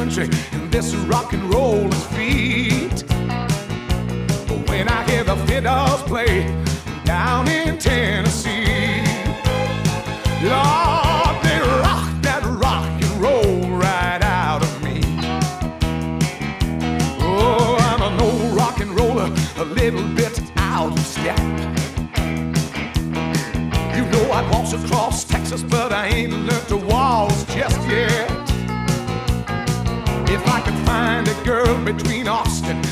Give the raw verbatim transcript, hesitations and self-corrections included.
country and this rock and roll is feet. When I hear the fiddles play down in Tennessee, Lord, they rock that rock and roll right out of me. Oh, I'm an old rock and roller, a little bit out of step. You know I'd waltz across Texas, but I ain't learned to waltz just yet. If I could find a girl between Austin